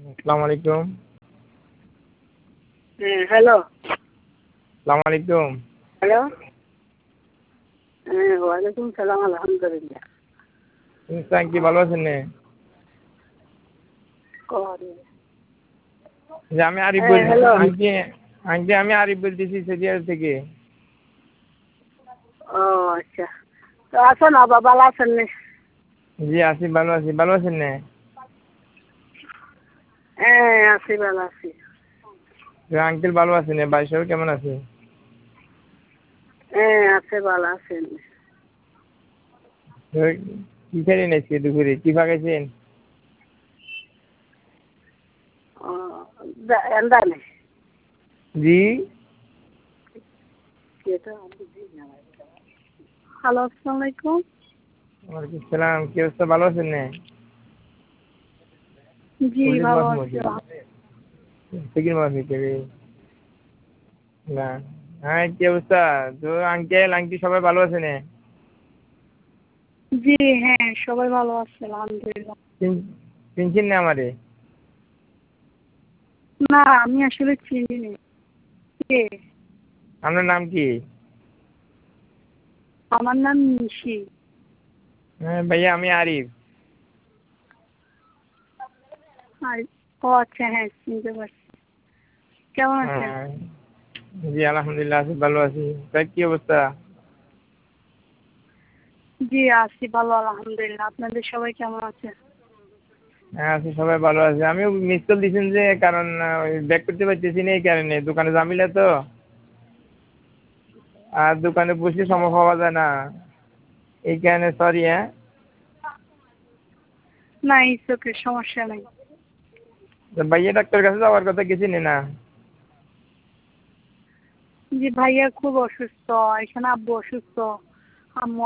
আসসালামু আলাইকুম। হ্যালো। আসসালামু আলাইকুম। হ্যালো। ওয়ালাইকুম সালাম, আলহামদুলিল্লাহ। কি ভালো আছেন নে? যে আমি আরিফ হ্যালো। আমি আরিফ বলতেছি সেদিয়ার থেকে। ও আচ্ছা, তো আছেন আবার ভালো আছেন নে? জি আছি, ভালো আছি। ভালো আছেন নে? আছি, ভালো আছি। আঙ্কেল ভালো আছেন? ভাই সবাই কেমন আছে? আছে, ভালো আছেন। কি খেলেন আজকে দুপুরে? কি পাকাইছেন? എന്താണ്? জি হ্যালো, আসসালামু আলাইকুম। ওয়ালাইকুম সালাম। কি অবস্থা, ভালো আছেন নে? জি ভালো আছি। না, হ্যাঁ কি অবস্থা? তো আঙ্কেল আন্টি সবাই ভালো আছে নে? জি হ্যাঁ, সবাই ভালো আছে আলহামদুলিল্লাহ। চিনছেন না আমারে? না, আমি আসলে চিনি নি। কে? আপনার নাম কি? আমার নাম নিশি। হ্যাঁ ভাইয়া, আমি আরিফ। আর ও আচ্ছা, হ্যাঁ চিনতে পারছি। কেমন আছেন? হ্যাঁ, জি আলহামদুলিল্লাহ আছি, ভালো আছি। তাই কি অবস্থা? জি আছি ভালো আলহামদুলিল্লাহ। আপনাদের সবাই কেমন আছে? হ্যাঁ আছি, সবাই ভালো আছে। আমিও মিস কল দিয়েছেন যে, কারণ ব্যাক করতে পারতেছি না, এই কারণে দোকানে ঝামেলা তো, আর দোকানে বসে সময় পাওয়া যায় না, এই কারণে সরি। হ্যাঁ না, ইটস ওকে, সমস্যা নাই। তো ভাইয়া ডাক্তার কাছে যাওয়ার কথা গেছি না? জি ভাইয়া খুব অসুস্থ, এখানে আব্বু অসুস্থ, আম্মু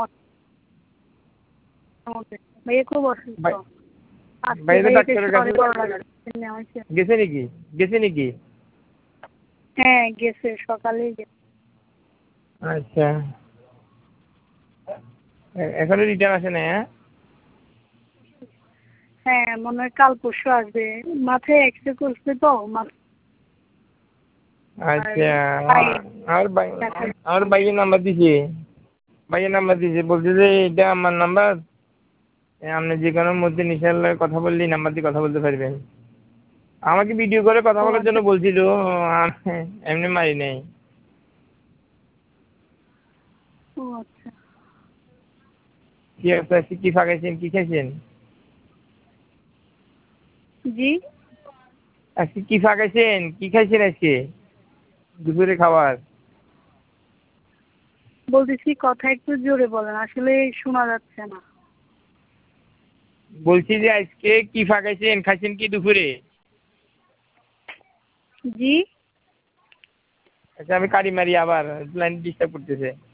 অসুস্থ। ভাইয়া খুব অসুস্থ। আজকে ভাইয়া তো ভাইয়াকে ডাক্তারের কাছে সকালে নেওয়া হয়েছে। গেছে নাকি? হ্যাঁ গেছে, সকালেই গেছে। আচ্ছা, এখনো রিটার্ন আসে না? হ্যাঁ মনে হয় কাল পরশু আসবে। মাথায় এক্সরে করছে তো আচ্ছা, আমার ভাইয়ের নাম্বার দিছে। বলছে যে এটা আমার নাম্বার, আপনি যে কোনো মধ্যে ইনশাআল্লাহ কথা বললে নাম্বার দিয়ে কথা বলতে পারবেন। আমাকে ভিডিও করে কথা ও বলার জন্য আচ্ছা। বলছিল, এমনি মারি নাই। ও আচ্ছা। কি অবস্থা? কি ফাঁকাইছেন, কি খাইছেন? জি আজকে কি ফাঁকাইছেন, কি খাইছেন আজকে দুপুরে খাবার? বলতেছি, কথা একটু জোরে বলেন, আসলে শোনা যাচ্ছে না। বলছি যে আজকে কি ফাঁকাইছেন, খাইছেন কি দুপুরে? জি আচ্ছা, আমি কারি মারি, আবার লাইন ডিস্টার্ব করতেছে।